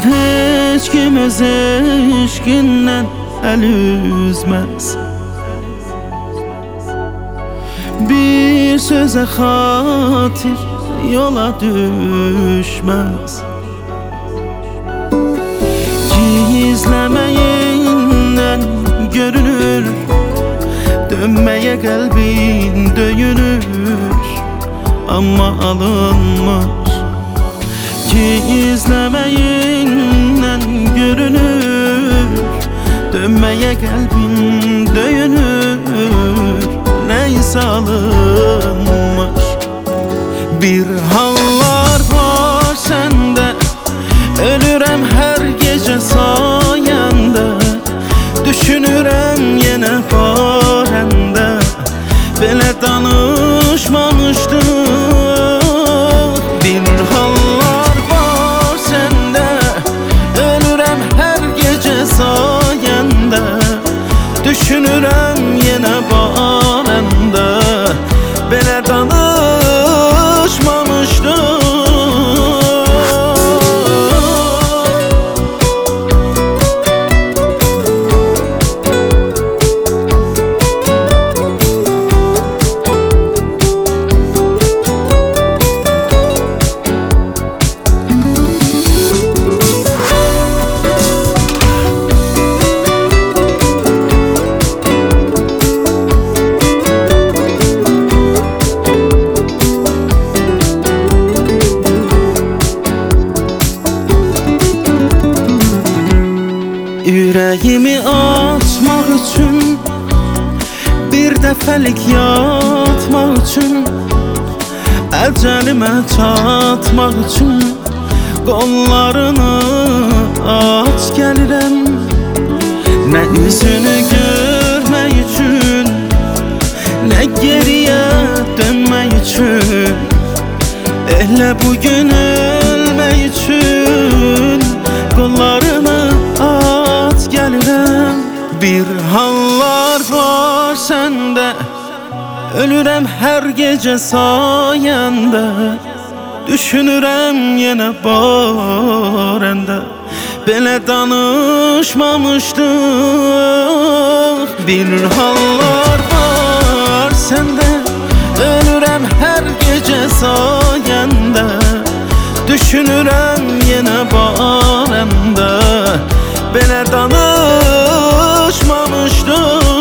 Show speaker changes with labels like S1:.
S1: Heç kim öz eşqindən əl üzməz. Bir sözə xatir yola düşməz. Gizləməyindən görünür, dönməyə qəlbin döyünür, amma alınmır. Gizləməyindən görünür, dönməyə qəlbin döyünür, nəysə alınmır. Bir hallar var səndə, ölürəm hər gecə sayəndə, düşünürəm yenə barəndə, belə danışmamışdıq. Bir hallar var səndə, ölürəm hər gecə sayəndə, düşünürəm yenə barəndə, belə danışmamışdıq. Ürəyimi açmaq üçün, bir dəfəlik yatmaq üçün, əcəlimə çatmaq üçün qollarını aç gəlirəm. Nə üzünü görmək üçün, nə geriyə dönmək üçün, elə bugün ölmək üçün qollarını aç gəlirəm. Bir hallar var səndə, ölürəm hər gecə sayəndə, düşünürəm yenə barəndə, belə danışmamışdıq. Bir hallar var səndə, ölürəm hər gecə sayəndə, düşünürəm yenə barəndə, belə danışmamışdıq.